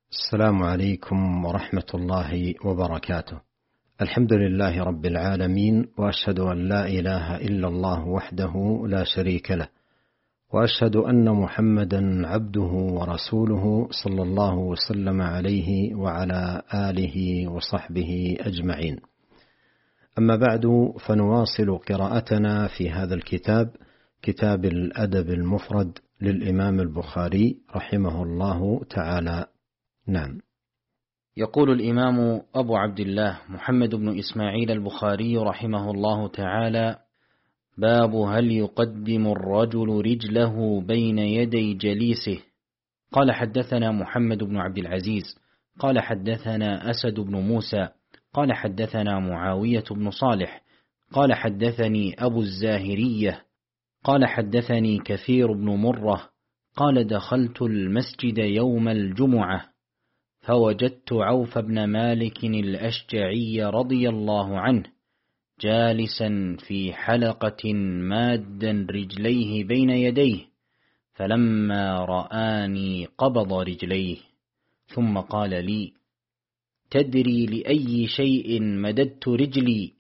السلام عليكم ورحمة الله وبركاته. الحمد لله رب العالمين، وأشهد أن لا إله إلا الله وحده لا شريك له، وأشهد أن محمدا عبده ورسوله صلى الله وسلم عليه وعلى آله وصحبه أجمعين. أما بعد، فنواصل قراءتنا في هذا الكتاب، كتاب الأدب المفرد للإمام البخاري رحمه الله تعالى. نعم. يقول الإمام أبو عبد الله محمد بن إسماعيل البخاري رحمه الله تعالى: باب هل يقدم الرجل رجله بين يدي جليسه. قال حدثنا محمد بن عبد العزيز قال حدثنا أسد بن موسى قال حدثنا معاوية بن صالح قال حدثني أبو الزاهرية قال حدثني كثير بن مرة قال: دخلت المسجد يوم الجمعة فوجدت عوف بن مالك الأشجعي رضي الله عنه جالسا في حلقة مادا رجليه بين يديه، فلما رآني قبض رجليه ثم قال لي: تدري لأي شيء مددت رجلي؟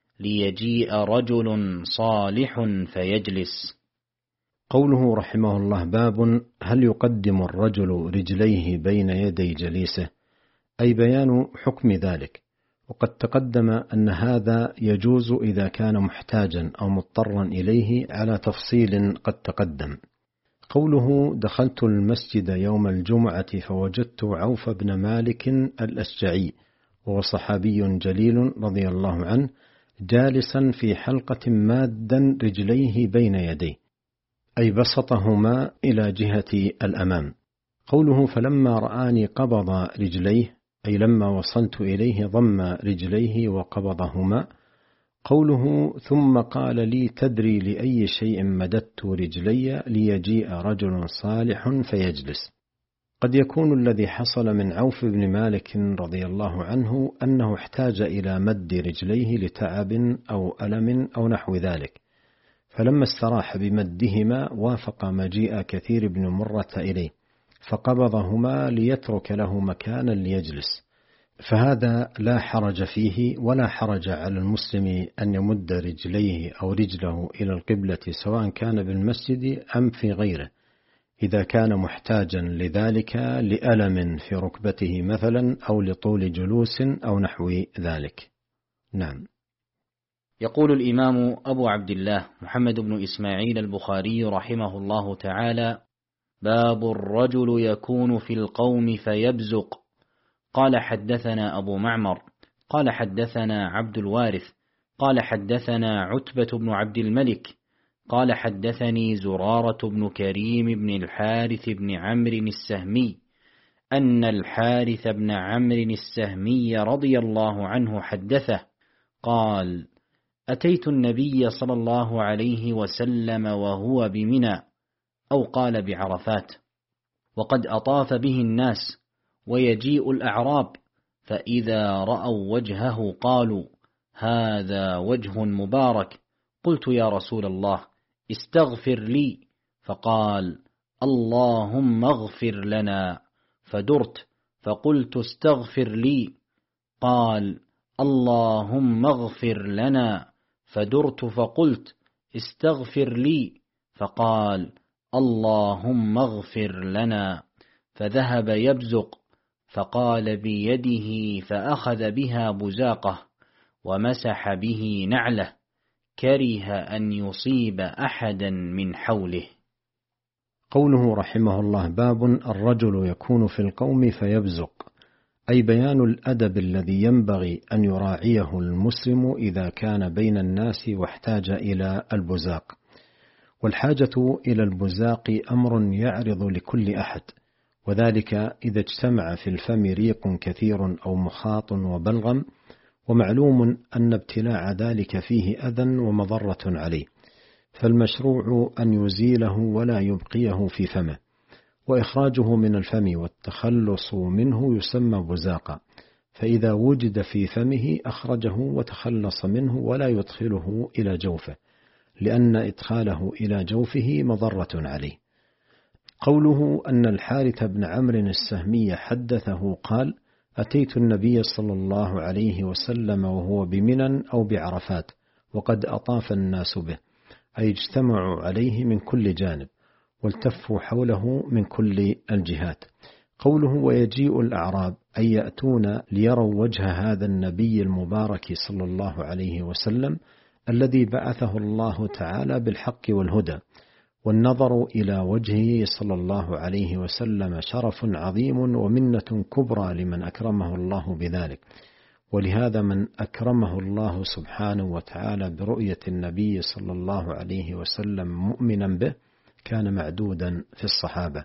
ليجيء رجل صالح فيجلس. قوله رحمه الله: باب هل يقدم الرجل رجليه بين يدي جليسه، أي بيان حكم ذلك. وقد تقدم أن هذا يجوز إذا كان محتاجا أو مضطرا إليه على تفصيل قد تقدم. قوله: دخلت المسجد يوم الجمعة فوجدت عوف بن مالك الأشجعي، وهو صحابي جليل رضي الله عنه، جالسا في حلقة مادا رجليه بين يديه، أي بسطهما إلى جهة الأمام. قوله: فلما رآني قبض رجليه، أي لما وصلت إليه ضم رجليه وقبضهما. قوله: ثم قال لي: تدري لأي شيء مددت رجلي؟ ليجيء رجل صالح فيجلس. قد يكون الذي حصل من عوف بن مالك رضي الله عنه أنه احتاج إلى مد رجليه لتعب أو ألم أو نحو ذلك، فلما استراح بمدهما وافق مجيء كثير بن مرة إليه فقبضهما ليترك له مكانا ليجلس، فهذا لا حرج فيه، ولا حرج على المسلم أن يمد رجليه أو رجله إلى القبلة سواء كان بالمسجد أم في غيره، إذا كان محتاجا لذلك لألم في ركبته مثلا أو لطول جلوس أو نحو ذلك. نعم. يقول الإمام أبو عبد الله محمد بن إسماعيل البخاري رحمه الله تعالى: باب الرجل يكون في القوم فيبزق. قال حدثنا أبو معمر قال حدثنا عبد الوارث قال حدثنا عتبة بن عبد الملك قال حدثني زرارة بن كريم بن الحارث بن عمرو السهمي أن الحارث بن عمرو السهمي رضي الله عنه حدثه قال: أتيت النبي صلى الله عليه وسلم وهو بمنى، أو قال بعرفات، وقد أطاف به الناس، ويجيء الأعراب، فإذا رأوا وجهه قالوا: هذا وجه مبارك. قلت: يا رسول الله استغفر لي، فقال: اللهم اغفر لنا. فدرت فقلت: استغفر لي. قال: اللهم اغفر لنا. فدرت فقلت: استغفر لي. فقال: اللهم اغفر لنا. فذهب يبزق، فقال بيده فأخذ بها بزاقه ومسح به نعله، كره أن يصيب أحدا من حوله. قوله رحمه الله: باب الرجل يكون في القوم فيبزق، أي بيان الأدب الذي ينبغي أن يراعيه المسلم إذا كان بين الناس واحتاج إلى البزاق. والحاجة إلى البزاق أمر يعرض لكل أحد، وذلك إذا اجتمع في الفم ريق كثير أو مخاط وبلغم، ومعلوم أن ابتلاع ذلك فيه أذى ومضرة عليه، فالمشروع أن يزيله ولا يبقيه في فمه، وإخراجه من الفم والتخلص منه يسمى بزاقا، فإذا وجد في فمه أخرجه وتخلص منه ولا يدخله إلى جوفه، لأن إدخاله إلى جوفه مضرة عليه. قوله أن الحارث بن عمرو السهمي حدثه قال: أتيت النبي صلى الله عليه وسلم وهو بمنى أو بعرفات وقد أطاف الناس به، أي اجتمعوا عليه من كل جانب والتفوا حوله من كل الجهات. قوله ويجيء الأعراب، أي يأتون ليروا وجه هذا النبي المبارك صلى الله عليه وسلم الذي بعثه الله تعالى بالحق والهدى، والنظر إلى وجهه صلى الله عليه وسلم شرف عظيم ومنة كبرى لمن أكرمه الله بذلك. ولهذا من أكرمه الله سبحانه وتعالى برؤية النبي صلى الله عليه وسلم مؤمنا به كان معدودا في الصحابة.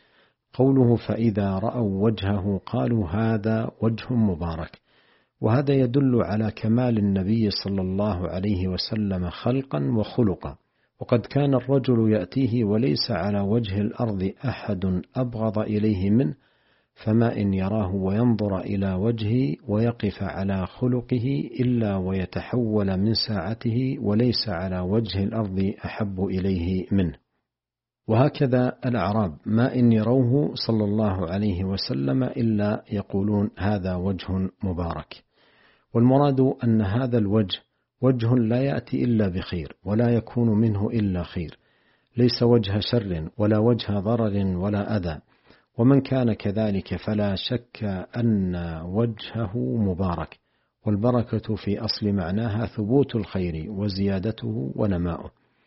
قوله فإذا رأوا وجهه قالوا هذا وجه مبارك، وهذا يدل على كمال النبي صلى الله عليه وسلم خلقا وخلقا، وقد كان الرجل يأتيه وليس على وجه الأرض أحد أبغض إليه منه، فما إن يراه وينظر إلى وجهه ويقف على خلقه إلا ويتحول من ساعته وليس على وجه الأرض أحب إليه منه. وهكذا الأعراب ما إن يروه صلى الله عليه وسلم إلا يقولون هذا وجه مبارك. والمراد أن هذا الوجه وجه لا يأتي إلا بخير ولا يكون منه إلا خير، ليس وجه شر ولا وجه ضرر ولا أذى، ومن كان كذلك فلا شك أن وجهه مبارك، والبركة في أصل معناها ثبوت الخير وزيادته ونماؤه.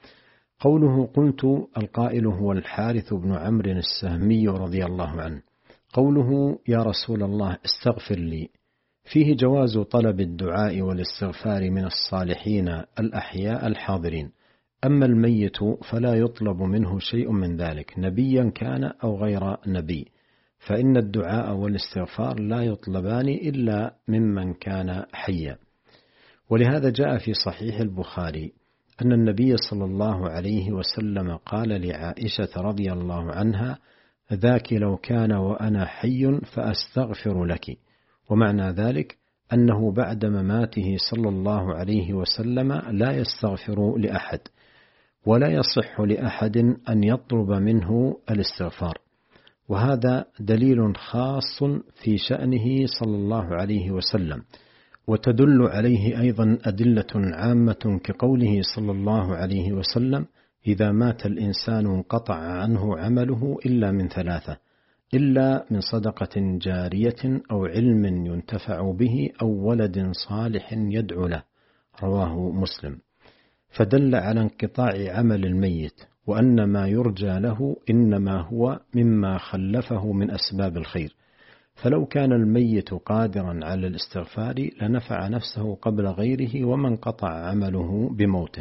قوله قلت، القائل هو الحارث بن عمرو السهمي رضي الله عنه. قوله يا رسول الله استغفر لي، فيه جواز طلب الدعاء والاستغفار من الصالحين الأحياء الحاضرين، أما الميت فلا يطلب منه شيء من ذلك نبيا كان أو غير نبي، فإن الدعاء والاستغفار لا يطلبان إلا ممن كان حيا. ولهذا جاء في صحيح البخاري أن النبي صلى الله عليه وسلم قال لعائشة رضي الله عنها ذاك لو كان وأنا حي فأستغفر لك، ومعنى ذلك أنه بعد مماته صلى الله عليه وسلم لا يستغفر لأحد، ولا يصح لأحد أن يطلب منه الاستغفار، وهذا دليل خاص في شأنه صلى الله عليه وسلم. وتدل عليه أيضا أدلة عامة كقوله صلى الله عليه وسلم إذا مات الإنسان انقطع عنه عمله إلا من ثلاثة، إلا من صدقة جارية أو علم ينتفع به أو ولد صالح يدعو له، رواه مسلم. فدل على انقطاع عمل الميت، وأن ما يرجى له إنما هو مما خلفه من أسباب الخير، فلو كان الميت قادرا على الاستغفار لنفع نفسه قبل غيره ومن قطع عمله بموته.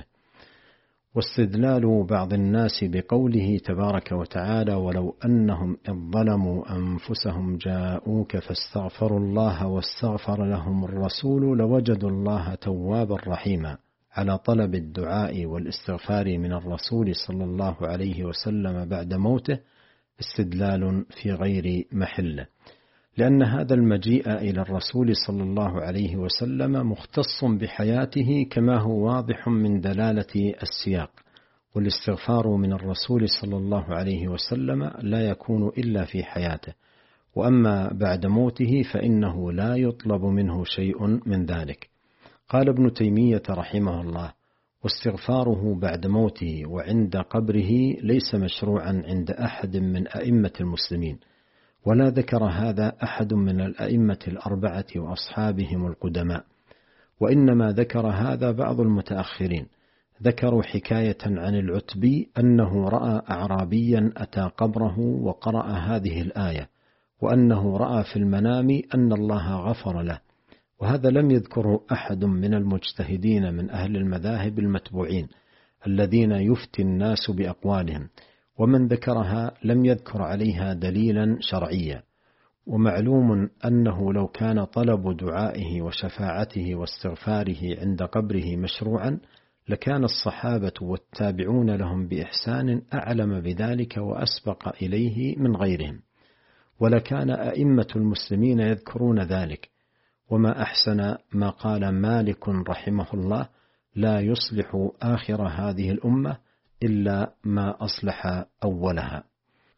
واستدلال بعض الناس بقوله تبارك وتعالى ولو أنهم إذ ظلموا أنفسهم جاءوك فاستغفروا الله واستغفر لهم الرسول لوجدوا الله توابا رحيما، على طلب الدعاء والاستغفار من الرسول صلى الله عليه وسلم بعد موته استدلال في غير محله، لأن هذا المجيء إلى الرسول صلى الله عليه وسلم مختص بحياته كما هو واضح من دلالة السياق، والاستغفار من الرسول صلى الله عليه وسلم لا يكون إلا في حياته، وأما بعد موته فإنه لا يطلب منه شيء من ذلك. قال ابن تيمية رحمه الله واستغفاره بعد موته وعند قبره ليس مشروعا عند أحد من أئمة المسلمين، ولا ذكر هذا أحد من الأئمة الأربعة وأصحابهم القدماء، وإنما ذكر هذا بعض المتأخرين. ذكروا حكاية عن العتبي أنه رأى أعرابيا أتى قبره وقرأ هذه الآية، وأنه رأى في المنام أن الله غفر له، وهذا لم يذكره أحد من المجتهدين من أهل المذاهب المتبوعين الذين يفتي الناس بأقوالهم، ومن ذكرها لم يذكر عليها دليلا شرعيا. ومعلوم أنه لو كان طلب دعائه وشفاعته واستغفاره عند قبره مشروعا لكان الصحابة والتابعون لهم بإحسان أعلم بذلك وأسبق إليه من غيرهم، ولكان أئمة المسلمين يذكرون ذلك. وما أحسن ما قال مالك رحمه الله لا يصلح آخر هذه الأمة إلا ما أصلح أولها.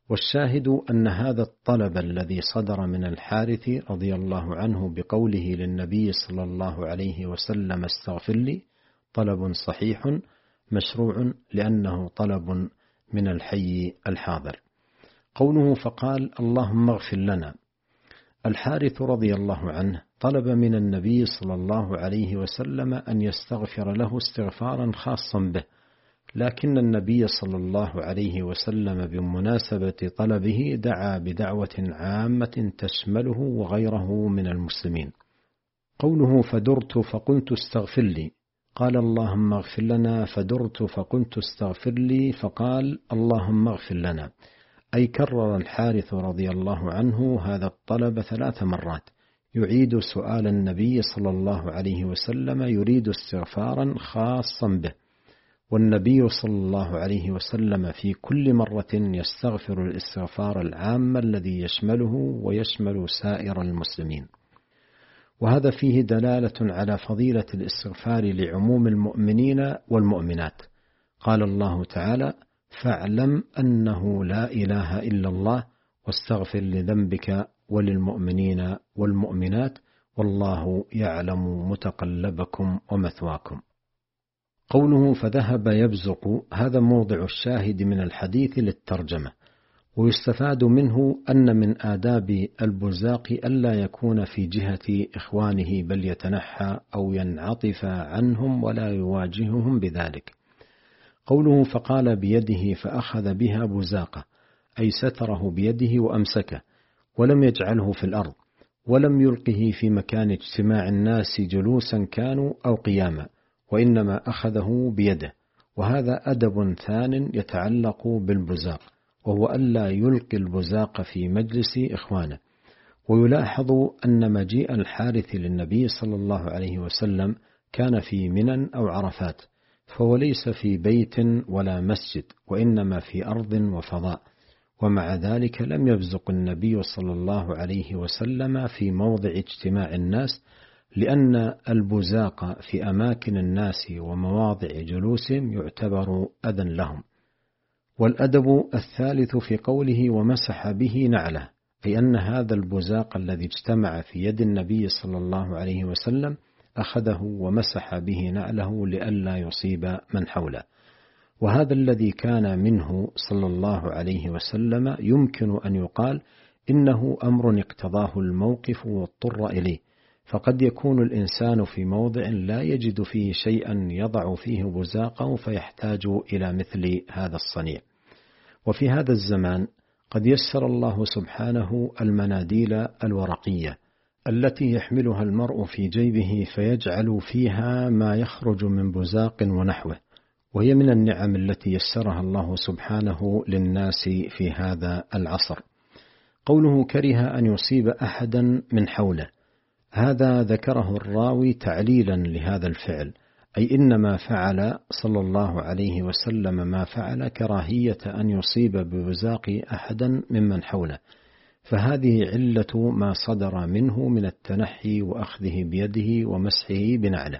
والشاهد أن هذا الطلب الذي صدر من الحارث رضي الله عنه بقوله للنبي صلى الله عليه وسلم استغفر لي طلب صحيح مشروع، لأنه طلب من الحي الحاضر. قوله فقال اللهم اغفر لنا، الحارث رضي الله عنه طلب من النبي صلى الله عليه وسلم أن يستغفر له استغفارا خاصا به، لكن النبي صلى الله عليه وسلم بمناسبة طلبه دعا بدعوة عامة تشمله وغيره من المسلمين. قوله فدرت فقلت استغفر لي، قال اللهم اغفر لنا، فدرت فقلت استغفر لي، فقال اللهم اغفر لنا، أي كرر الحارث رضي الله عنه هذا الطلب 3 مرات، يعيد سؤال النبي صلى الله عليه وسلم، يريد استغفارا خاصا به، والنبي صلى الله عليه وسلم في كل مرة يستغفر الاستغفار العام الذي يشمله ويشمل سائر المسلمين. وهذا فيه دلالة على فضيلة الاستغفار لعموم المؤمنين والمؤمنات. قال الله تعالى فاعلم أنه لا إله إلا الله واستغفر لذنبك وللمؤمنين والمؤمنات والله يعلم متقلبكم ومثواكم. قوله فذهب يبزق، هذا موضع الشاهد من الحديث للترجمة، ويستفاد منه أن من آداب البزاق ألا يكون في جهة إخوانه، بل يتنحى أو ينعطف عنهم ولا يواجههم بذلك. قوله فقال بيده فأخذ بها بزاقة، أي ستره بيده وأمسكه، ولم يجعله في الأرض، ولم يلقه في مكان اجتماع الناس جلوسا كانوا أو قياما، وإنما أخذه بيده. وهذا أدب ثان يتعلق بالبزاق، وهو ألا يلقي البزاق في مجلس إخوانه. ويلاحظ أن مجيء الحارث للنبي صلى الله عليه وسلم كان في منى أو عرفات، فهو ليس في بيت ولا مسجد، وإنما في أرض وفضاء، ومع ذلك لم يبزق النبي صلى الله عليه وسلم في موضع اجتماع الناس، لأن البزاق في أماكن الناس ومواضع جلوسهم يعتبر أذى لهم. والأدب الثالث في قوله ومسح به نعله، أي أن هذا البزاق الذي اجتمع في يد النبي صلى الله عليه وسلم أخذه ومسح به نعله لئلا يصيب من حوله. وهذا الذي كان منه صلى الله عليه وسلم يمكن أن يقال إنه أمر اقتضاه الموقف واضطر إليه، فقد يكون الإنسان في موضع لا يجد فيه شيئا يضع فيه بزاقه فيحتاج إلى مثل هذا الصنيع. وفي هذا الزمان قد يسر الله سبحانه المناديل الورقية التي يحملها المرء في جيبه فيجعل فيها ما يخرج من بزاق ونحوه، وهي من النعم التي يسرها الله سبحانه للناس في هذا العصر. قوله كره أن يصيب أحدا من حوله، هذا ذكره الراوي تعليلا لهذا الفعل، أي إنما فعل صلى الله عليه وسلم ما فعل كراهية أن يصيب ببزاق أحدا ممن حوله، فهذه علة ما صدر منه من التنحي وأخذه بيده ومسحه بنعله.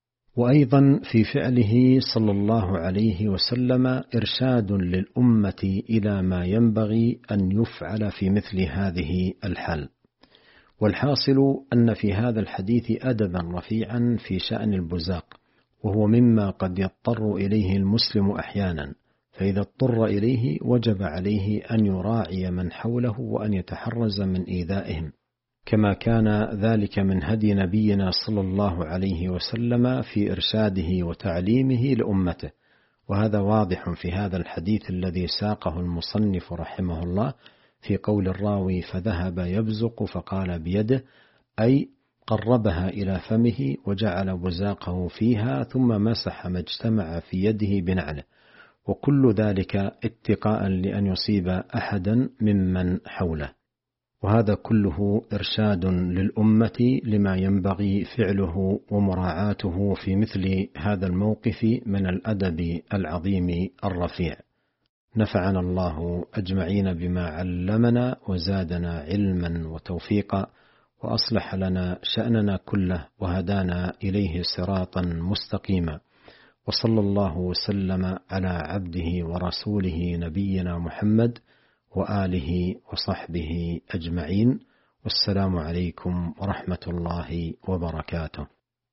وأيضا في فعله صلى الله عليه وسلم إرشاد للأمة إلى ما ينبغي أن يفعل في مثل هذه الحال. والحاصل أن في هذا الحديث أدبا رفيعا في شأن البزاق، وهو مما قد يضطر إليه المسلم أحيانا، فإذا اضطر إليه وجب عليه أن يراعي من حوله وأن يتحرز من إيذائهم، كما كان ذلك من هدي نبينا صلى الله عليه وسلم في إرشاده وتعليمه لأمته. وهذا واضح في هذا الحديث الذي ساقه المصنف رحمه الله في قول الراوي فذهب يبزق فقال بيده، أي قربها إلى فمه وجعل بزاقه فيها ثم مسح ما اجتمع في يده بنعله، وكل ذلك اتقاء لأن يصيب أحدا ممن حوله. وهذا كله إرشاد للأمة لما ينبغي فعله ومراعاته في مثل هذا الموقف من الأدب العظيم الرفيع. نفعنا الله أجمعين بما علمنا وزادنا علما وتوفيقا، وأصلح لنا شأننا كله وهدانا إليه صراطا مستقيما، وصلى الله وسلم على عبده ورسوله نبينا محمد وآله وصحبه أجمعين، والسلام عليكم ورحمة الله وبركاته.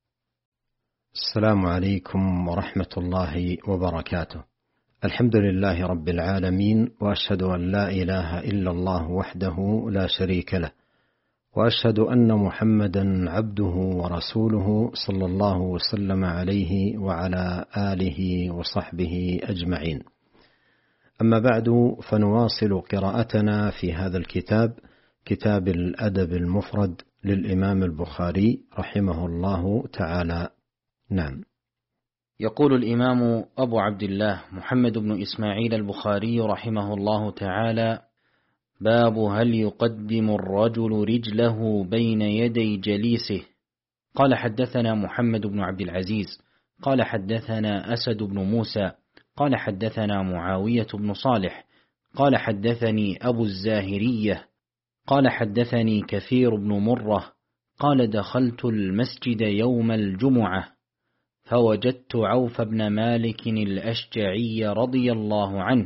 السلام عليكم ورحمة الله وبركاته. الحمد لله رب العالمين، وأشهد أن لا إله إلا الله وحده لا شريك له، وأشهد أن محمدا عبده ورسوله صلى الله وسلم عليه وعلى آله وصحبه أجمعين. أما بعد، فنواصل قراءتنا في هذا الكتاب، كتاب الأدب المفرد للإمام البخاري رحمه الله تعالى. نعم. يقول الإمام أبو عبد الله محمد بن إسماعيل البخاري رحمه الله تعالى: باب هل يقدم الرجل رجله بين يدي جليسه. قال: حدثنا محمد بن عبد العزيز قال: حدثنا أسد بن موسى قال: حدثنا معاوية بن صالح قال: حدثني أبو الزاهرية قال: حدثني كثير بن مرة قال: دخلت المسجد يوم الجمعة فوجدت عوف بن مالك الأشجعي رضي الله عنه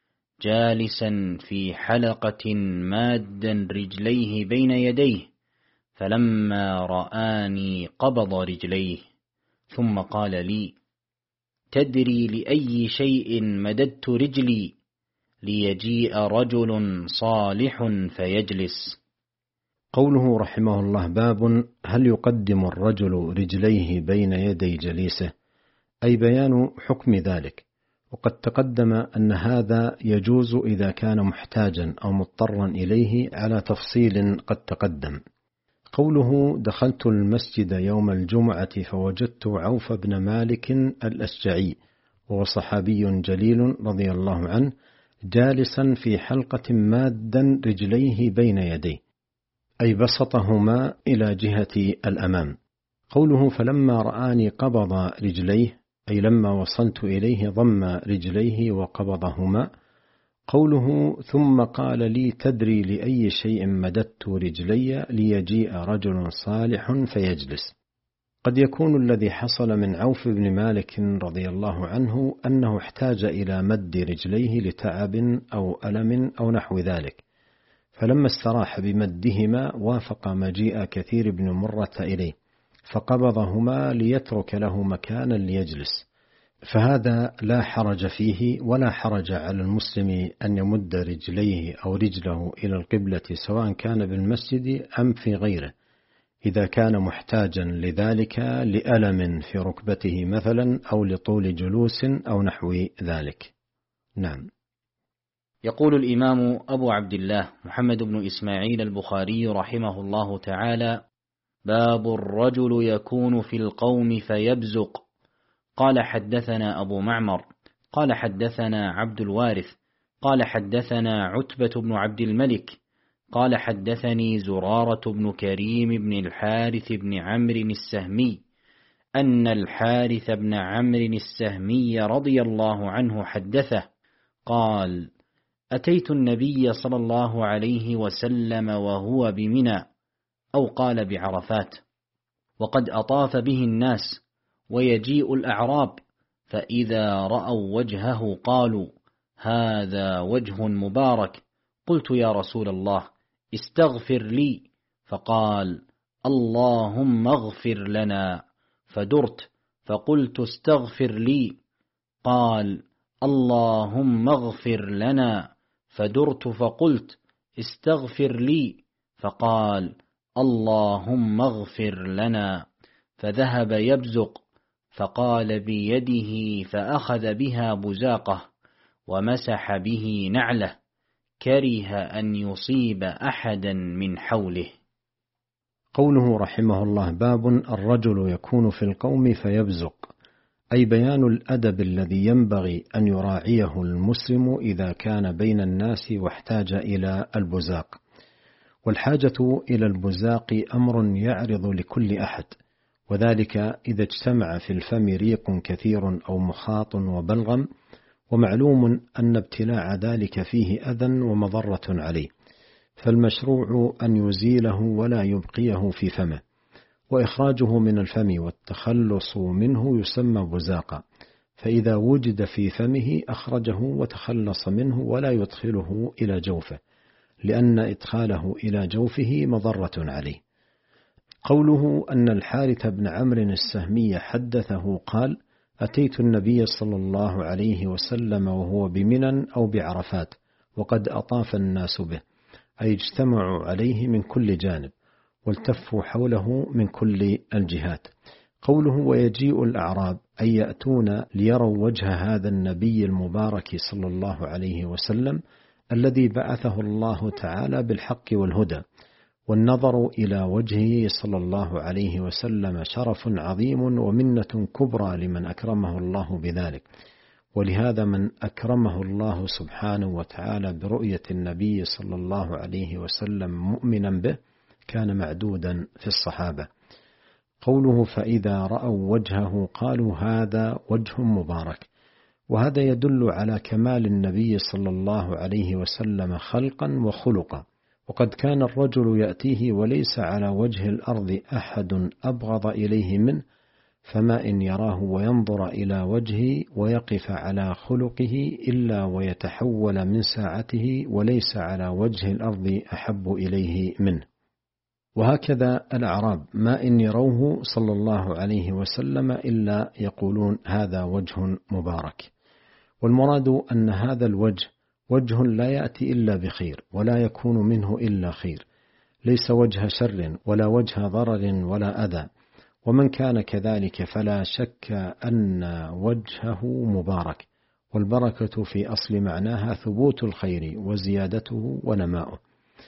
جالسا في حلقة مادا رجليه بين يديه، فلما رآني قبض رجليه ثم قال لي: تدري لأي شيء مددت رجلي؟ ليجيء رجل صالح فيجلس. قوله رحمه الله: باب هل يقدم الرجل رجليه بين يدي جليسه، أي بيان حكم ذلك. وقد تقدم أن هذا يجوز إذا كان محتاجا أو مضطرا إليه على تفصيل قد تقدم. قوله: دخلت المسجد يوم الجمعة فوجدت عوف بن مالك الأشجعي، وهو صحابي جليل رضي الله عنه، جالسا في حلقة مادا رجليه بين يديه، أي بسطهما إلى جهة الأمام. قوله: فلما رآني قبض رجليه، أي لما وصلت إليه ضم رجليه وقبضهما. قوله: ثم قال لي: تدري لأي شيء مددت رجلي؟ ليجيء رجل صالح فيجلس. قد يكون الذي حصل من عوف بن مالك رضي الله عنه أنه احتاج إلى مد رجليه لتعب أو ألم أو نحو ذلك، فلما استراح بمدهما وافق مجيء كثير بن مرة إليه فقبضهما ليترك له مكانا ليجلس، فهذا لا حرج فيه، ولا حرج على المسلم أن يمد رجليه أو رجله إلى القبلة سواء كان بالمسجد أم في غيره، إذا كان محتاجا لذلك لألم في ركبته مثلا أو لطول جلوس أو نحو ذلك. نعم. يقول الإمام أبو عبد الله محمد بن إسماعيل البخاري رحمه الله تعالى: باب الرجل يكون في القوم فيبزق. قال: حدثنا أبو معمر قال: حدثنا عبد الوارث قال: حدثنا عتبة بن عبد الملك قال: حدثني زرارة بن كريم بن الحارث بن عمرو السهمي أن الحارث بن عمرو السهمي رضي الله عنه حدثه قال: أتيت النبي صلى الله عليه وسلم وهو بمنى، أو قال بعرفات، وقد أطاف به الناس، ويجيء الأعراب، فإذا رأوا وجهه قالوا: هذا وجه مبارك. قلت: يا رسول الله، استغفر لي. فقال: اللهم اغفر لنا. فدرت فقلت: استغفر لي. قال: اللهم اغفر لنا. فدرت فقلت: استغفر لي. فقال: اللهم اغفر لنا. فذهب يبزق، فقال بيده فأخذ بها بزاقه ومسح به نعله، كره أن يصيب أحدا من حوله. قوله رحمه الله: باب الرجل يكون في القوم فيبزق، أي بيان الأدب الذي ينبغي أن يراعيه المسلم إذا كان بين الناس واحتاج إلى البزاق. والحاجة إلى البزاق أمر يعرض لكل أحد، وذلك إذا اجتمع في الفم ريق كثير أو مخاط وبلغم، ومعلوم أن ابتلاع ذلك فيه أذى ومضرة عليه، فالمشروع أن يزيله ولا يبقيه في فمه، وإخراجه من الفم والتخلص منه يسمى بزاقا، فإذا وجد في فمه أخرجه وتخلص منه ولا يدخله إلى جوفه، لأن إدخاله إلى جوفه مضرة عليه. قوله أن الحارث بن عمرو السهمي حدثه قال: أتيت النبي صلى الله عليه وسلم وهو بمنى أو بعرفات وقد أطاف الناس به، أي اجتمعوا عليه من كل جانب والتفوا حوله من كل الجهات. قوله ويجيء الأعراب، أي يأتون ليروا وجه هذا النبي المبارك صلى الله عليه وسلم الذي بعثه الله تعالى بالحق والهدى، والنظر إلى وجهه صلى الله عليه وسلم شرف عظيم ومنة كبرى لمن أكرمه الله بذلك. ولهذا من أكرمه الله سبحانه وتعالى برؤية النبي صلى الله عليه وسلم مؤمنا به كان معدودا في الصحابة. قوله فإذا رأوا وجهه قالوا هذا وجه مبارك، وهذا يدل على كمال النبي صلى الله عليه وسلم خلقا وخلقا. وقد كان الرجل يأتيه وليس على وجه الأرض أحد أبغض إليه منه، فما إن يراه وينظر إلى وجهه ويقف على خلقه إلا ويتحول من ساعته، وليس على وجه الأرض أحب إليه منه. وهكذا الأعراب ما إن يروه صلى الله عليه وسلم إلا يقولون هذا وجه مبارك. والمراد أن هذا الوجه وجه لا يأتي إلا بخير ولا يكون منه إلا خير، ليس وجه شر ولا وجه ضرر ولا أذى. ومن كان كذلك فلا شك أن وجهه مبارك، والبركة في أصل معناها ثبوت الخير وزيادته ونماؤه.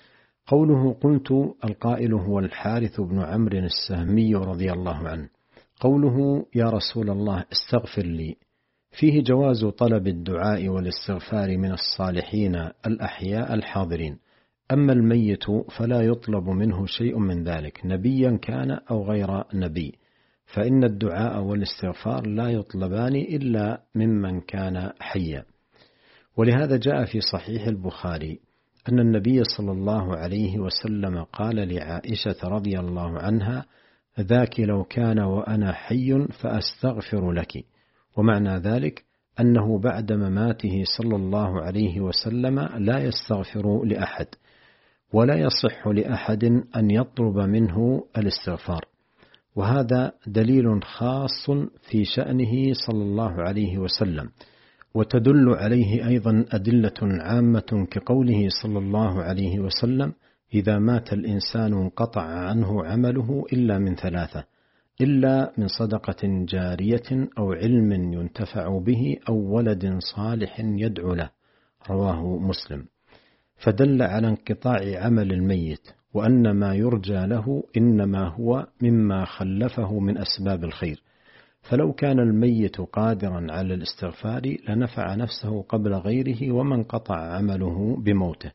قوله قلت، القائل هو الحارث بن عمرو السهمي رضي الله عنه. قوله يا رسول الله استغفر لي، فيه جواز طلب الدعاء والاستغفار من الصالحين الأحياء الحاضرين، أما الميت فلا يطلب منه شيء من ذلك نبيا كان أو غير نبي، فإن الدعاء والاستغفار لا يطلبان إلا ممن كان حيا. ولهذا جاء في صحيح البخاري أن النبي صلى الله عليه وسلم قال لعائشة رضي الله عنها ذاك لو كان وأنا حي فأستغفر لك، ومعنى ذلك أنه بعد مماته صلى الله عليه وسلم لا يستغفر لأحد، ولا يصح لأحد أن يطلب منه الاستغفار. وهذا دليل خاص في شأنه صلى الله عليه وسلم، وتدل عليه أيضا أدلة عامة كقوله صلى الله عليه وسلم إذا مات الإنسان انقطع عنه عمله إلا من ثلاثة، إلا من صدقة جارية أو علم ينتفع به أو ولد صالح يدعو له، رواه مسلم. فدل على انقطاع عمل الميت، وأن ما يرجى له إنما هو مما خلفه من أسباب الخير. فلو كان الميت قادرا على الاستغفار لنفع نفسه قبل غيره ومن قطع عمله بموته.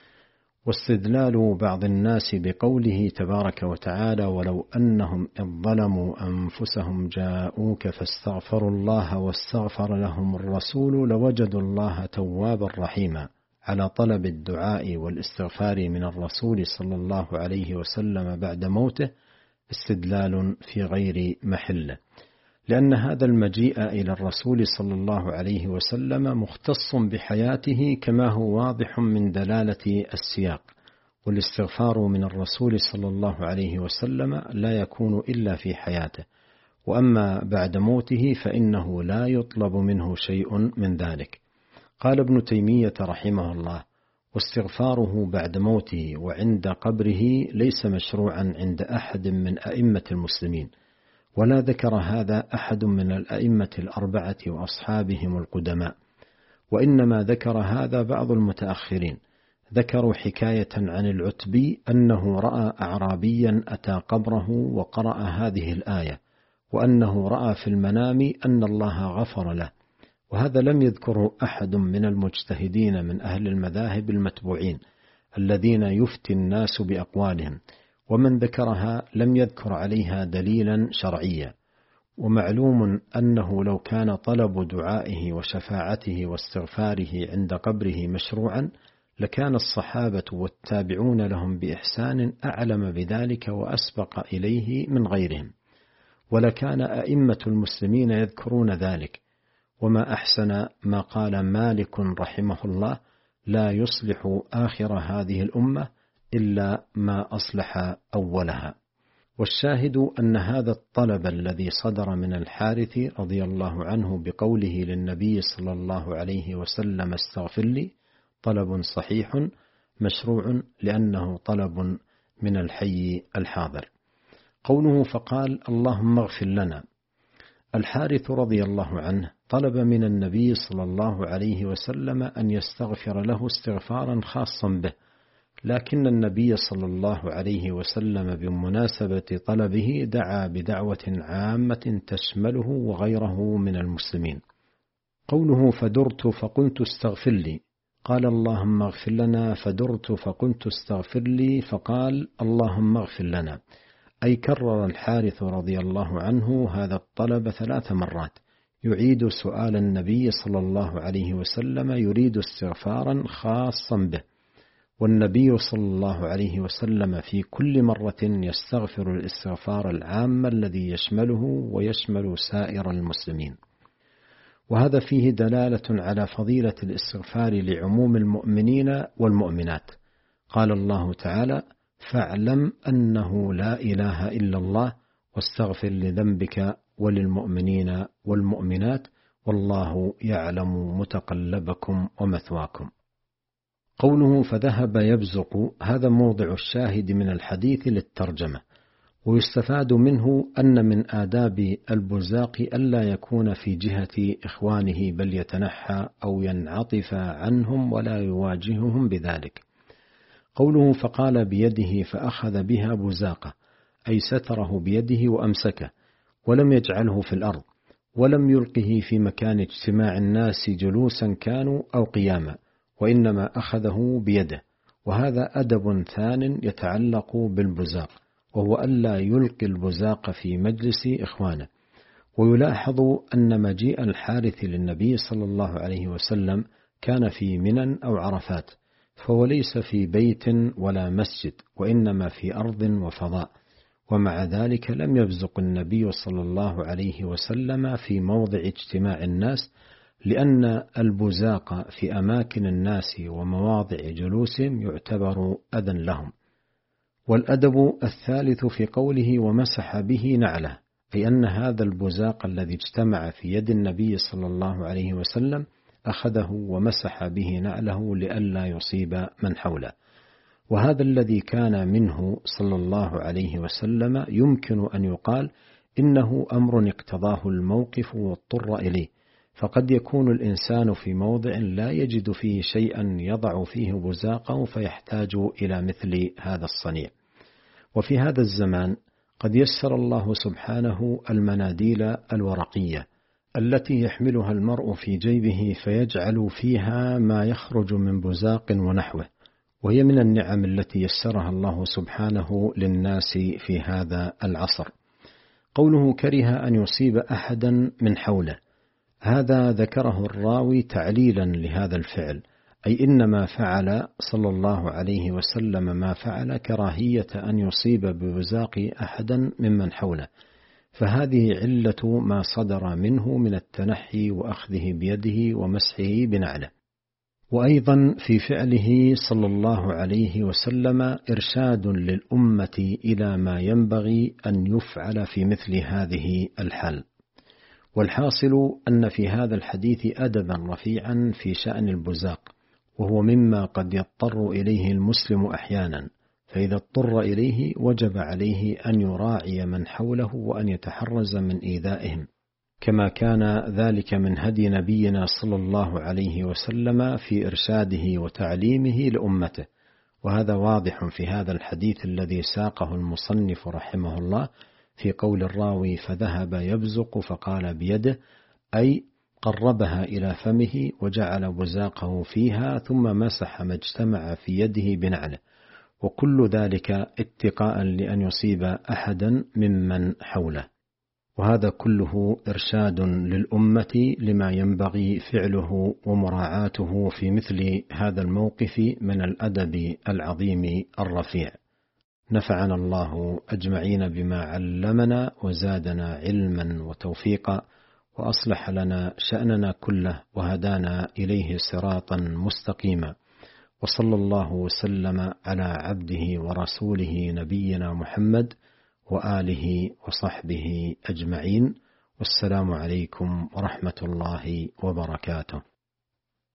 واستدلال بعض الناس بقوله تبارك وتعالى ولو أنهم إذ ظلموا أنفسهم جاءوك فاستغفروا الله واستغفر لهم الرسول لوجدوا الله توابا رحيما، على طلب الدعاء والاستغفار من الرسول صلى الله عليه وسلم بعد موته، استدلال في غير محله، لأن هذا المجيء إلى الرسول صلى الله عليه وسلم مختص بحياته كما هو واضح من دلالة السياق، والاستغفار من الرسول صلى الله عليه وسلم لا يكون إلا في حياته، وأما بعد موته فإنه لا يطلب منه شيء من ذلك. قال ابن تيمية رحمه الله واستغفاره بعد موته وعند قبره ليس مشروعا عند أحد من أئمة المسلمين، ولا ذكر هذا أحد من الأئمة الأربعة وأصحابهم القدماء، وإنما ذكر هذا بعض المتأخرين. ذكروا حكاية عن العتبي أنه رأى أعرابيا أتى قبره وقرأ هذه الآية، وأنه رأى في المنام أن الله غفر له، وهذا لم يذكره أحد من المجتهدين من أهل المذاهب المتبوعين الذين يفتي الناس بأقوالهم، ومن ذكرها لم يذكر عليها دليلا شرعيا. ومعلوم أنه لو كان طلب دعائه وشفاعته واستغفاره عند قبره مشروعا لكان الصحابة والتابعون لهم بإحسان أعلم بذلك وأسبق إليه من غيرهم، ولكان أئمة المسلمين يذكرون ذلك، وما أحسن ما قال مالك رحمه الله: لا يصلح آخر هذه الأمة إلا ما أصلح أولها. والشاهد أن هذا الطلب الذي صدر من الحارث رضي الله عنه بقوله للنبي صلى الله عليه وسلم: استغفر لي، طلب صحيح مشروع، لأنه طلب من الحي الحاضر. قوله فقال: اللهم اغفر لنا، الحارث رضي الله عنه طلب من النبي صلى الله عليه وسلم أن يستغفر له استغفارا خاصا به، لكن النبي صلى الله عليه وسلم بمناسبة طلبه دعا بدعوة عامة تشمله وغيره من المسلمين. قوله فدرت فقلت استغفر لي، قال اللهم اغفر لنا، فدرت فقلت استغفر لي، فقال اللهم اغفر لنا، أي كرر الحارث رضي الله عنه هذا الطلب 3 مرات، يعيد سؤال النبي صلى الله عليه وسلم، يريد استغفارا خاصا به، والنبي صلى الله عليه وسلم في كل مرة يستغفر الاستغفار العام الذي يشمله ويشمل سائر المسلمين. وهذا فيه دلالة على فضيلة الاستغفار لعموم المؤمنين والمؤمنات. قال الله تعالى: فاعلم أنه لا إله إلا الله واستغفر لذنبك وللمؤمنين والمؤمنات والله يعلم متقلبكم ومثواكم. قوله فذهب يبزق، هذا موضع الشاهد من الحديث للترجمة، ويستفاد منه أن من آداب البزاق ألا يكون في جهة إخوانه، بل يتنحى أو ينعطف عنهم ولا يواجههم بذلك. قوله فقال بيده فأخذ بها بزاقة، أي ستره بيده وأمسكه، ولم يجعله في الأرض، ولم يلقه في مكان اجتماع الناس جلوسا كانوا أو قياما، وإنما أخذه بيده. وهذا أدب ثان يتعلق بالبزاق، وهو ألا يلقي البزاق في مجلس إخوانه. ويلاحظ أن مجيء الحارث للنبي صلى الله عليه وسلم كان في منى أو عرفات، فهو ليس في بيت ولا مسجد، وإنما في أرض وفضاء، ومع ذلك لم يبزق النبي صلى الله عليه وسلم في موضع اجتماع الناس، لأن البزاق في أماكن الناس ومواضع جلوسهم يعتبر أذى لهم. والأدب الثالث في قوله ومسح به نعله، أي أن هذا البزاق الذي اجتمع في يد النبي صلى الله عليه وسلم أخذه ومسح به نعله لئلا يصيب من حوله. وهذا الذي كان منه صلى الله عليه وسلم يمكن أن يقال إنه أمر اقتضاه الموقف واضطر إليه، فقد يكون الإنسان في موضع لا يجد فيه شيئا يضع فيه بزاقه فيحتاج إلى مثل هذا الصنيع. وفي هذا الزمان قد يسر الله سبحانه المناديل الورقية التي يحملها المرء في جيبه فيجعل فيها ما يخرج من بزاق ونحوه، وهي من النعم التي يسرها الله سبحانه للناس في هذا العصر. قوله كره أن يصيب أحدا من حوله، هذا ذكره الراوي تعليلا لهذا الفعل، أي إنما فعل صلى الله عليه وسلم ما فعل كراهية أن يصيب ببزاق أحدا ممن حوله، فهذه علة ما صدر منه من التنحي وأخذه بيده ومسحه بنعله. وأيضا في فعله صلى الله عليه وسلم إرشاد للأمة إلى ما ينبغي أن يفعل في مثل هذه الحال. والحاصل أن في هذا الحديث أدبا رفيعا في شأن البزاق، وهو مما قد يضطر إليه المسلم أحيانا، فإذا اضطر إليه وجب عليه أن يراعي من حوله وأن يتحرز من إيذائهم، كما كان ذلك من هدي نبينا صلى الله عليه وسلم في إرشاده وتعليمه لأمته. وهذا واضح في هذا الحديث الذي ساقه المصنف رحمه الله في قول الراوي فذهب يبزق فقال بيده، أي قربها إلى فمه وجعل بزاقه فيها ثم مسح ما اجتمع في يده بنعله، وكل ذلك اتقاء لأن يصيب أحدا ممن حوله. وهذا كله إرشاد للأمة لما ينبغي فعله ومراعاته في مثل هذا الموقف من الأدب العظيم الرفيع. نفعنا الله أجمعين بما علمنا وزادنا علما وتوفيقا، وأصلح لنا شأننا كله وهدانا إليه صراطا مستقيما، وصلى الله وسلم على عبده ورسوله نبينا محمد وآله وصحبه أجمعين، والسلام عليكم ورحمة الله وبركاته.